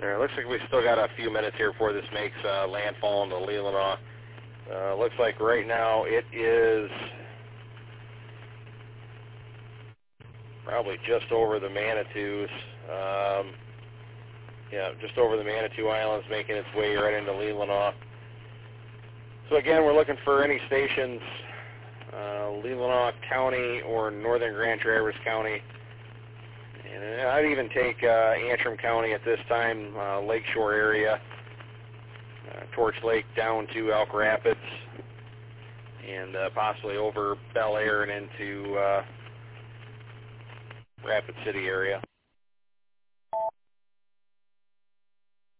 There, looks like we still got a few minutes here before this makes landfall into Leelanau. Looks like right now it is probably just over the Manitous. Yeah, just over the Manitou Islands, making its way right into Leelanau. So again, we're looking for any stations, Leelanau County or Northern Grand Traverse County. And I'd even take Antrim County at this time, Lakeshore area, Torch Lake down to Elk Rapids, and possibly over Bel Air and into Rapid City area.